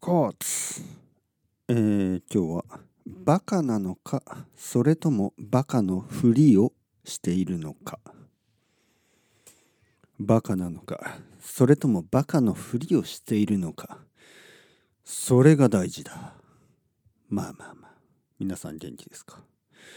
コーツ、今日はバカなのか、それともバカのふりをしているのか。バカなのか、それともバカのふりをしているのか。それが大事だ。まあ、皆さん元気ですか？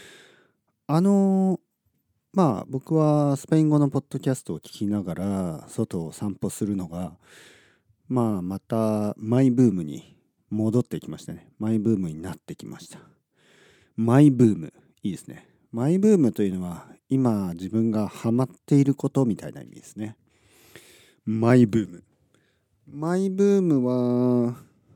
僕はスペイン語のポッドキャストを聞きながら外を散歩するのがまたマイブームに戻ってきましたね。マイブームになってきました。マイブーム、いいですね。マイブームというのは今自分がハマっていることみたいな意味ですね。マイブーム。マイブームは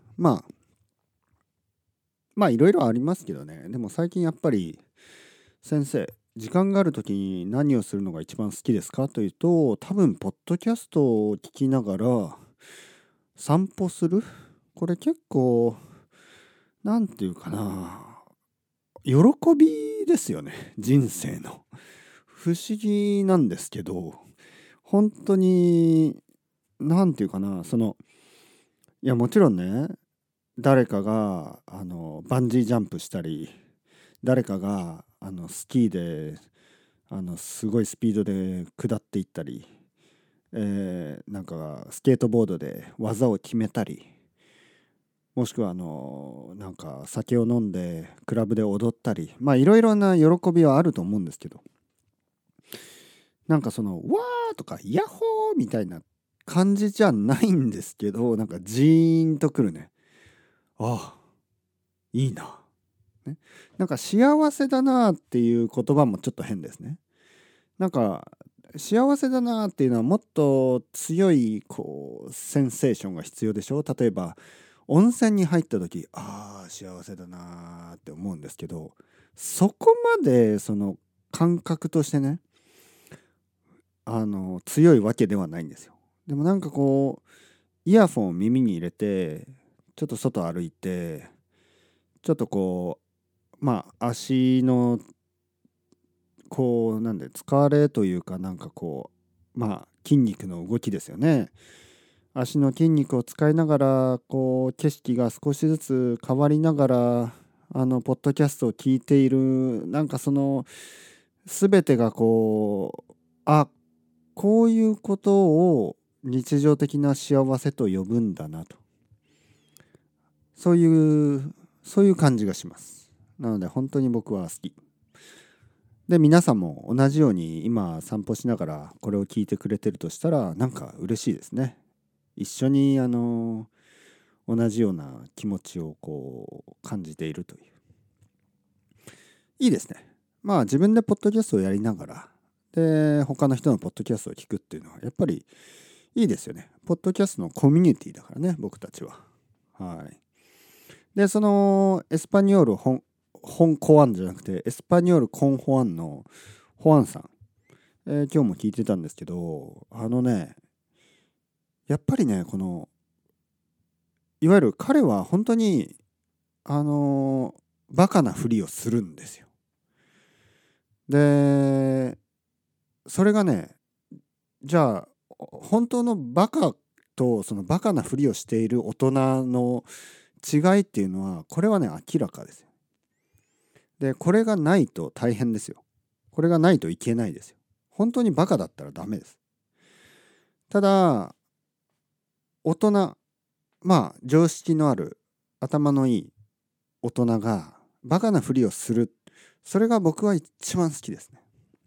いろいろありますけどね。でも最近やっぱり先生、時間がある時に何をするのが一番好きですかというと、多分ポッドキャストを聞きながら散歩する。これ結構なんていうかな、喜びですよね、人生の。不思議なんですけど、本当になんていうかな、いやもちろんね、誰かがバンジージャンプしたり、誰かがスキーですごいスピードで下っていったり、なんかスケートボードで技を決めたり、もしくはなんか酒を飲んでクラブで踊ったり、いろいろな喜びはあると思うんですけど、なんかわーとかヤッホーみたいな感じじゃないんですけど、なんかジーンとくるね。ああ、いいな、ね、なんか幸せだなっていう言葉もちょっと変ですね。なんか幸せだなっていうのはもっと強いセンセーションが必要でしょ。例えば温泉に入った時、ああ幸せだなって思うんですけど、そこまで感覚としてね、強いわけではないんですよ。でもなんかイヤフォンを耳に入れてちょっと外歩いて、ちょっと足のなんで疲れというか、なんか筋肉の動きですよね。足の筋肉を使いながら景色が少しずつ変わりながらポッドキャストを聞いている、なんか全てがこういうことを日常的な幸せと呼ぶんだなと、そういう感じがします。なので本当に僕は好きで、皆さんも同じように今散歩しながらこれを聞いてくれてるとしたら、なんか嬉しいですね。一緒に同じような気持ちを感じているという、いいですね。自分でポッドキャストをやりながらで他の人のポッドキャストを聞くっていうのはやっぱりいいですよね。ポッドキャストのコミュニティだからね、僕たちは。はい。でエスパニョール本コアンじゃなくてエスパニョールコンホアンのホアンさん、今日も聞いてたんですけど、やっぱりね、いわゆる彼は本当にバカなふりをするんですよ。でそれがね、じゃあ本当のバカとそのバカなふりをしている大人の違いっていうのは、これはね明らかですよ。でこれがないと大変ですよ。これがないといけないですよ。本当にバカだったらダメです。ただ大人、常識のある頭のいい大人がバカなふりをする、それが僕は一番好きですね。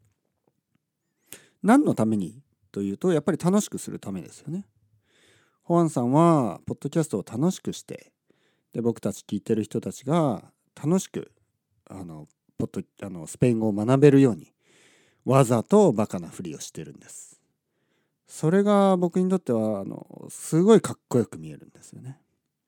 何のためにというと、やっぱり楽しくするためですよね。ホアンさんはポッドキャストを楽しくして、で僕たち聞いてる人たちが楽しくスペイン語を学べるようにわざとバカなふりをしてるんです。それが僕にとってはすごいかっこよく見えるんですよね。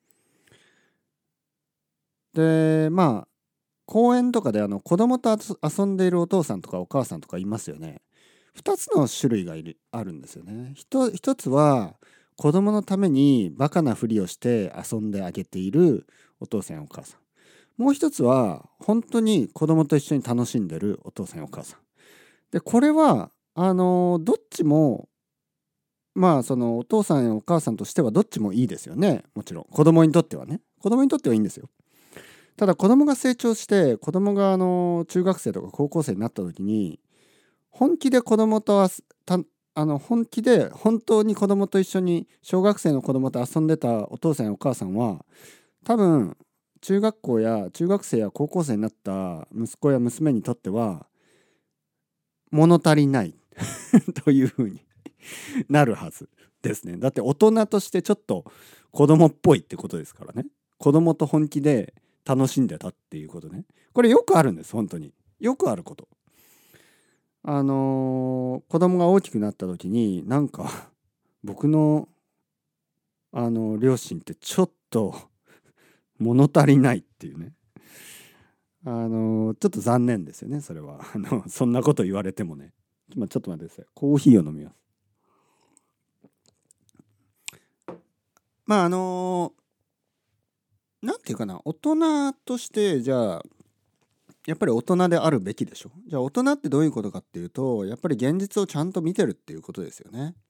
で公園とかで子供と遊んでいるお父さんとかお母さんとかいますよね。2つの種類があるんですよね。一つは子供のためにバカなふりをして遊んであげているお父さんやお母さん。もう一つは本当に子供と一緒に楽しんでるお父さんやお母さん。でこれはどっちもまあそのお父さんやお母さんとしてはどっちもいいですよね。もちろん子供にとってはね、子供にとってはいいんですよ。ただ子供が成長して子供が中学生とか高校生になった時に本気で子供と本気で本当に子供と一緒に小学生の子供と遊んでたお父さんやお母さんは多分中学校や中学生や高校生になった息子や娘にとっては物足りないというふうになるはずですね。だって大人としてちょっと子供っぽいってことですからね。子供と本気で楽しんでたっていうことね。これよくあるんです。本当によくあること。子供が大きくなった時になんか僕の両親ってちょっと物足りないっていうね。ちょっと残念ですよね、それは。そんなこと言われてもね。ちょっと待ってください。コーヒーを飲みます。まあなんていうかな、大人としてじゃあやっぱり大人であるべきでしょ。じゃあ大人ってどういうことかっていうと、やっぱり現実をちゃんと見てるっていうことですよね。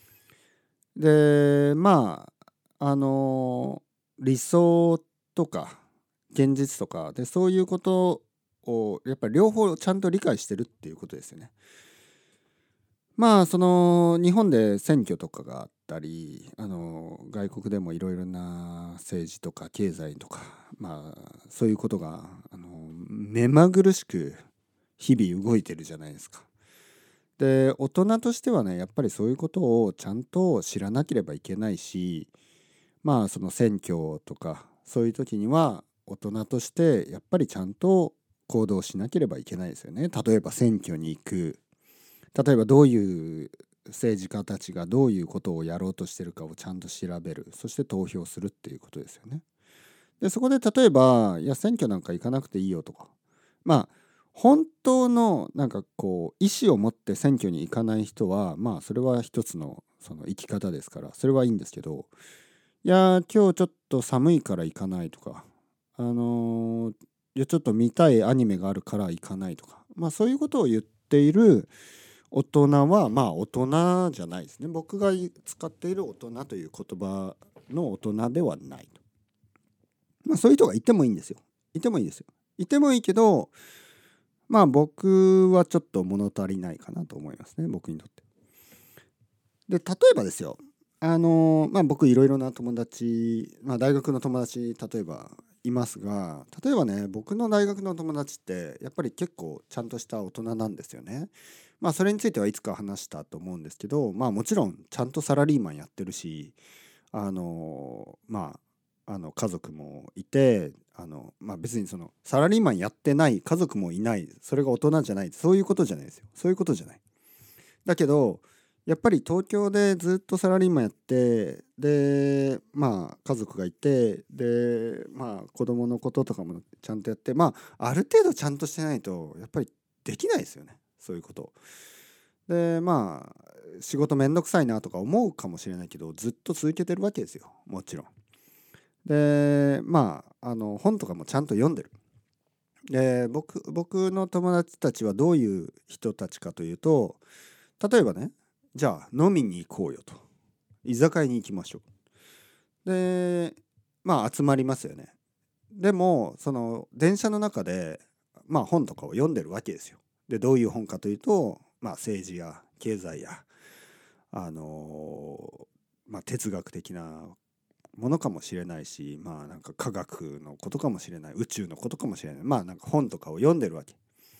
で、まあ理想とか現実とかでそういうことをやっぱり両方ちゃんと理解してるっていうことですよね。まあその日本で選挙とかがあったり外国でもいろいろな政治とか経済とかまあそういうことが目まぐるしく日々動いてるじゃないですか。で大人としてはねやっぱりそういうことをちゃんと知らなければいけないしまあその選挙とかそういう時には大人としてやっぱりちゃんと行動しなければいけないですよね。例えば選挙に行く、例えばどういう政治家たちがどういうことをやろうとしてるかをちゃんと調べる、そして投票するっていうことですよね。でそこで例えばいや選挙なんか行かなくていいよとかまあ本当のなんかこう意思を持って選挙に行かない人はまあそれは一つのその生き方ですからそれはいいんですけど、いや今日ちょっと寒いから行かないとかいやちょっと見たいアニメがあるから行かないとかまあそういうことを言っている大人はまあ大人じゃないですね。僕が使っている大人という言葉の大人ではないと。まあそういう人がいてもいいんですよ。いてもいいですよ。いてもいいけどまあ僕はちょっと物足りないかなと思いますね、僕にとって。で例えばですよまあ僕いろいろな友達、まあ、大学の友達例えばいますが例えばね僕の大学の友達ってやっぱり結構ちゃんとした大人なんですよね。まあそれについてはいつか話したと思うんですけどまあもちろんちゃんとサラリーマンやってるしまあ家族もいてまあ別にそのサラリーマンやってない家族もいないそれが大人じゃないそういうことじゃないですよ。そういうことじゃない。だけどやっぱり東京でずっとサラリーマンやってでまあ家族がいてでまあ子供のこととかもちゃんとやってまあある程度ちゃんとしてないとやっぱりできないですよねそういうこと。でまあ仕事めんどくさいなとか思うかもしれないけどずっと続けてるわけですよもちろん。でまあ本とかもちゃんと読んでる。で僕の友達たちはどういう人たちかというと例えばねじゃあ飲みに行こうよと居酒屋に行きましょう。でまあ集まりますよね。でもその電車の中でまあ本とかを読んでるわけですよ。でどういう本かというとまあ政治や経済やまあ哲学的なものかもしれないしまあなんか科学のことかもしれない宇宙のことかもしれないまあなんか本とかを読んでるわけ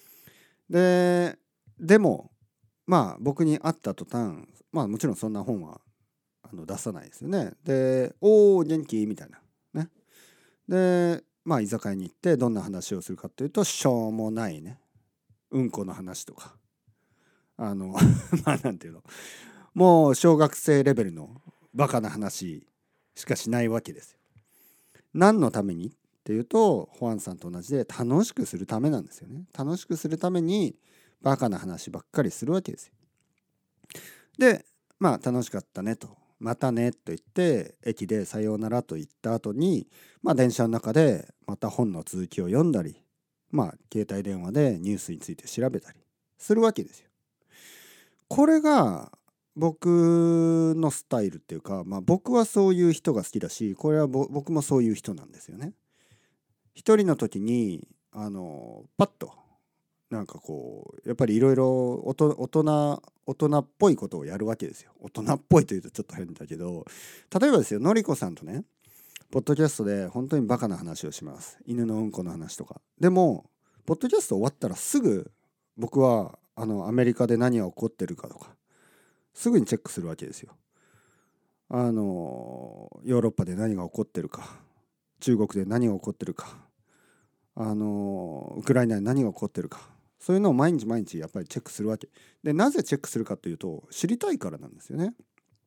でもまあ僕に会った途端まあもちろんそんな本は出さないですよね。で「おお元気?」みたいなね。でまあ居酒屋に行ってどんな話をするかというとしょうもないねうんこの話とかまあなんていうのもう小学生レベルのバカな話しかしないわけですよ。何のためにっていうとホアンさんと同じで楽しくするためなんですよね。楽しくするためにバカな話ばっかりするわけですよ。でまあ楽しかったねとまたねと言って駅でさようならと言った後にまあ電車の中でまた本の続きを読んだりまあ携帯電話でニュースについて調べたりするわけですよ。これが僕のスタイルっていうか、僕はそういう人が好きだし、これは僕もそういう人なんですよね。一人の時にパッとなんかこうやっぱりいろいろ大人っぽいことをやるわけですよ。大人っぽいというとちょっと変だけど、例えばですよ、のりこさんとねポッドキャストで本当にバカな話をします。犬のうんこの話とか。でもポッドキャスト終わったらすぐ僕はアメリカで何が起こってるかとかすぐにチェックするわけですよ。ヨーロッパで何が起こってるか、中国で何が起こってるか、ウクライナで何が起こってるか、そういうのを毎日毎日やっぱりチェックするわけで、なぜチェックするかというと知りたいからなんですよね。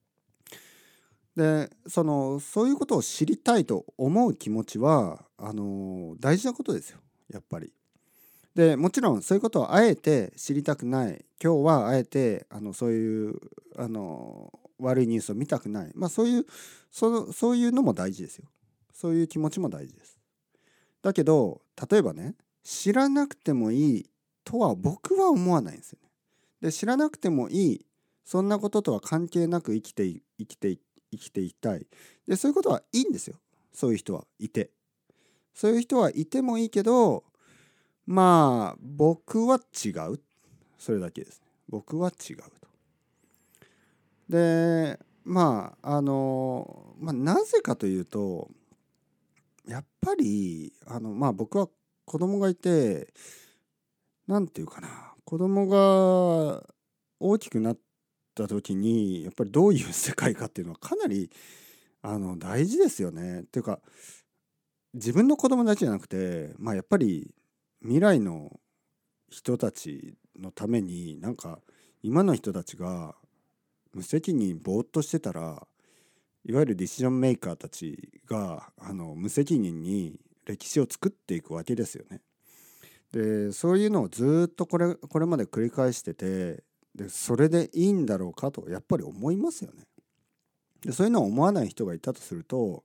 でそういうことを知りたいと思う気持ちは大事なことですよ、やっぱり。でもちろんそういうことをあえて知りたくない、今日はあえてそういう悪いニュースを見たくない、そういうのも大事ですよ。そういう気持ちも大事です。だけど例えばね、知らなくてもいいとは僕は思わないんですよね。で知らなくてもいい、そんなこととは関係なく生きていきたい。でそういうことはいいんですよ。そういう人はいて、そういう人はいてもいいけど、僕は違う、それだけですね。僕は違うと。でなぜかというと、やっぱり僕は子供がいて、なんていうかな、子供が大きくなった時にやっぱりどういう世界かっていうのはかなり大事ですよね。っていうか、自分の子供だけじゃなくて、やっぱり未来の人たちのために、なんか今の人たちが無責任ぼーっとしてたら、いわゆるディシジョンメーカーたちが無責任に歴史を作っていくわけですよね。でそういうのをずっとこれまで繰り返してて、でそれでいいんだろうかとやっぱり思いますよね。でそういうのを思わない人がいたとすると、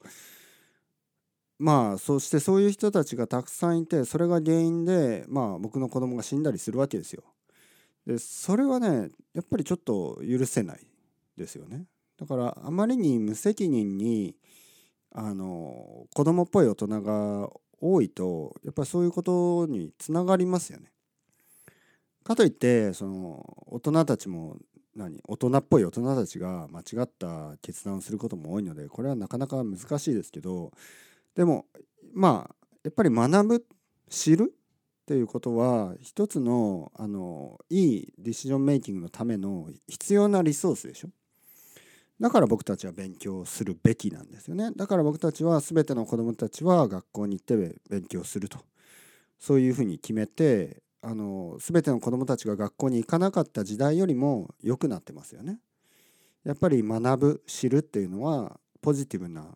そしてそういう人たちがたくさんいて、それが原因で僕の子供が死んだりするわけですよ。でそれはねやっぱりちょっと許せないですよね。だからあまりに無責任に子供っぽい大人が多いと、やっぱりそういうことにつながりますよね。かといって大人たちも大人っぽい大人たちが間違った決断をすることも多いので、これはなかなか難しいですけど、でもやっぱり学ぶ、知るっていうことは一つのいいディシジョンメイキングのための必要なリソースでしょ。だから僕たちは勉強するべきなんですよね。だから僕たちは全ての子どもたちは学校に行って勉強すると、そういうふうに決めて、全ての子どもたちが学校に行かなかった時代よりも良くなってますよね。やっぱり学ぶ、知るっていうのはポジティブな、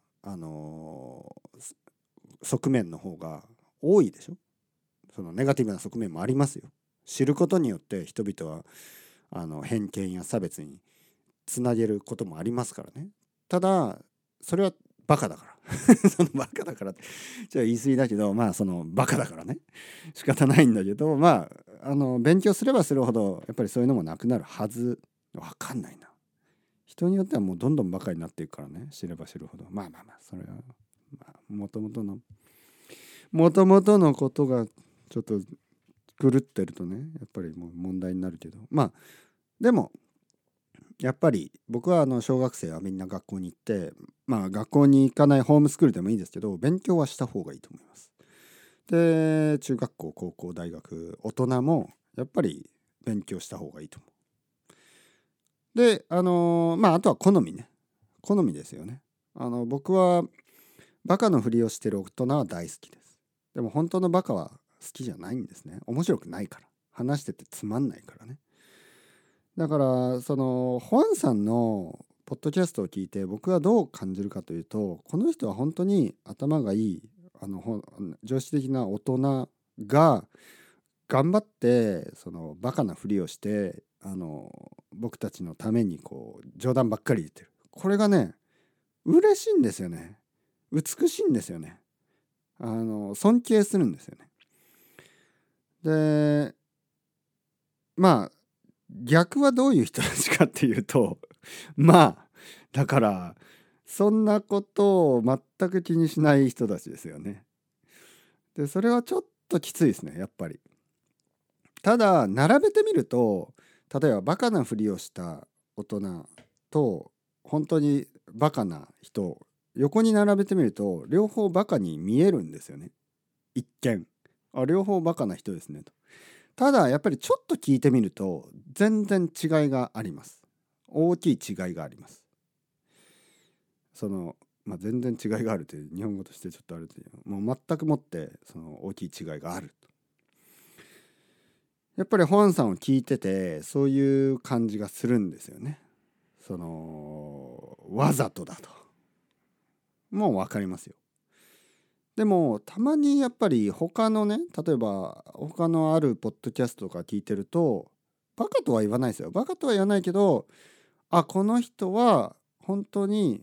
側面の方が多いでしょ。そのネガティブな側面もありますよ。知ることによって人々は偏見や差別につなげることもありますからね。ただそれはバカだからそのバカだからってじゃあ言い過ぎだけど、そのバカだからね仕方ないんだけど、勉強すればするほどやっぱりそういうのもなくなるはず。わかんないな、人によってはもうどんどんバカになっていくからね、知れば知るほど。それはもともとのことがちょっと狂ってるとね、やっぱりもう問題になるけど、でもやっぱり僕は小学生はみんな学校に行って、学校に行かないホームスクールでもいいんですけど、勉強はした方がいいと思います。で中学校高校大学大人もやっぱり勉強した方がいいと思う。であとは好みね、好みですよね。僕はバカのふりをしてる大人は大好きです。でも本当のバカは好きじゃないんですね。面白くないから、話しててつまんないからね。だから本さんのポッドキャストを聞いて僕はどう感じるかというと、この人は本当に頭がいい常識的な大人が頑張ってバカなふりをして僕たちのためにこう冗談ばっかり言ってる。これがね嬉しいんですよね。美しいんですよね。尊敬するんですよね。で逆はどういう人たちかっていうとまあだからそんなことを全く気にしない人たちですよね。でそれはちょっときついですねやっぱり。ただ並べてみると、例えばバカなふりをした大人と本当にバカな人、横に並べてみると両方バカに見えるんですよね。一見両方バカな人ですねと。ただやっぱりちょっと聞いてみると全然違いがあります。大きい違いがあります。全然違いがあるという日本語としてちょっとあるという、もう全くもってその大きい違いがあると。やっぱりホアンさんを聞いててそういう感じがするんですよね。わざとだともう分かりますよ。でもたまにやっぱり他のね、例えば他のあるポッドキャストとか聞いてると、バカとは言わないですよ。バカとは言わないけど、この人は本当に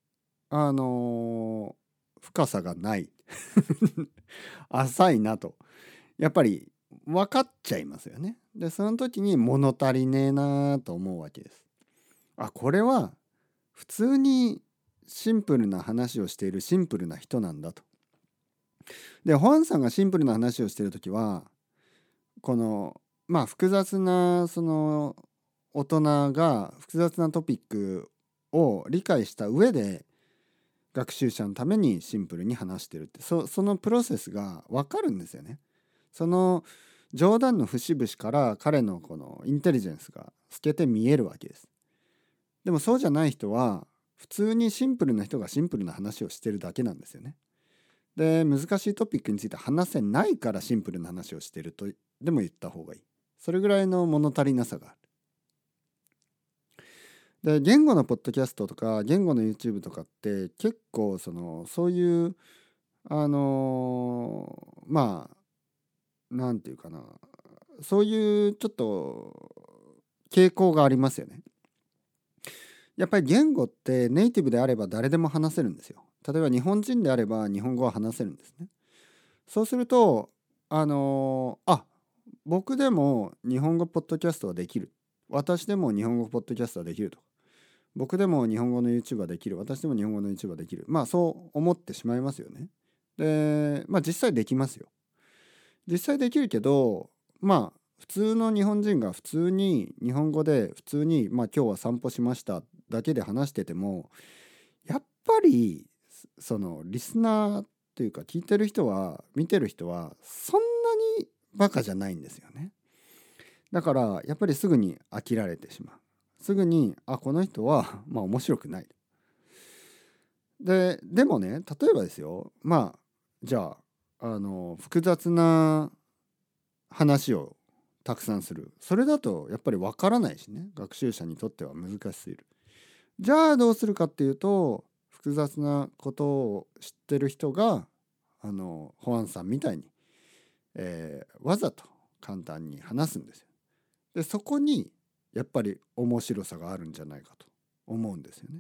深さがない浅いなとやっぱり分かっちゃいますよね。でその時に物足りねえなと思うわけです。これは普通にシンプルな話をしているシンプルな人なんだと。でホアンさんがシンプルな話をしている時はこの複雑な大人が複雑なトピックを理解した上で学習者のためにシンプルに話してるって、そのプロセスが分かるんですよね。その冗談の節々から彼のこのインテリジェンスが透けて見えるわけです。でもそうじゃない人は普通にシンプルな人がシンプルな話をしてるだけなんですよね。で難しいトピックについて話せないからシンプルな話をしてるとでも言った方がいい。それぐらいの物足りなさがある。で言語のポッドキャストとか言語の YouTube とかって結構そういうなんていうかな、そういうちょっと傾向がありますよね。やっぱり言語ってネイティブであれば誰でも話せるんですよ。例えば日本人であれば日本語は話せるんですね。そうすると僕でも日本語ポッドキャストはできる、私でも日本語ポッドキャストはできると、僕でも日本語の YouTube はできる、私でも日本語の YouTube はできる、そう思ってしまいますよね。で実際できますよ。実際できるけど普通の日本人が普通に日本語で普通に今日は散歩しましただけで話しててもやっぱりリスナーというか聞いてる人は見てる人はそんなにバカじゃないんですよね。だからやっぱりすぐに飽きられてしまう。すぐにこの人は面白くない。でもね、例えばですよ、じゃあ複雑な話をたくさんする。それだとやっぱりわからないしね、学習者にとっては難しすぎる。じゃあどうするかっていうと、複雑なことを知ってる人がホアンさんみたいに、わざと簡単に話すんですよ。でそこにやっぱり面白さがあるんじゃないかと思うんですよね。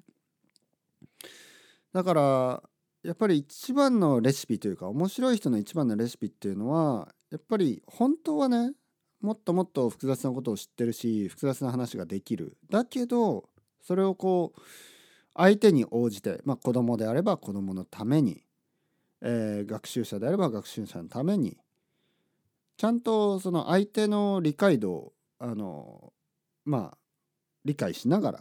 だからやっぱり一番のレシピというか面白い人の一番のレシピっていうのはやっぱり本当はね、もっともっと複雑なことを知ってるし複雑な話ができる。だけどそれを相手に応じて、子供であれば子供のために、学習者であれば学習者のためにちゃんとその相手の理解度を理解しながら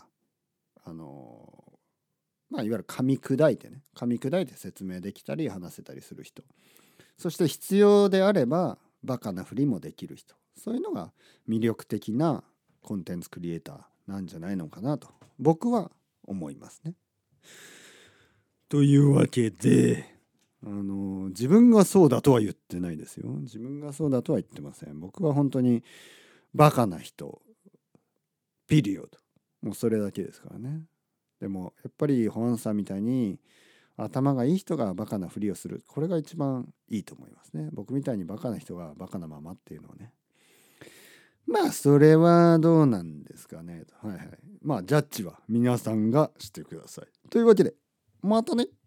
いわゆる噛み砕いて説明できたり話せたりする人、そして必要であればバカなふりもできる人、そういうのが魅力的なコンテンツクリエイターなんじゃないのかなと僕は思いますね。というわけで自分がそうだとは言ってないですよ。自分がそうだとは言ってません。僕は本当にバカな人ピリオド、もうそれだけですからね。でもやっぱりホアンさんみたいに頭がいい人がバカなふりをする、これが一番いいと思いますね。僕みたいにバカな人がバカなままっていうのはね、それはどうなんですかね。はいはい。ジャッジは皆さんがしてください。というわけでまたね。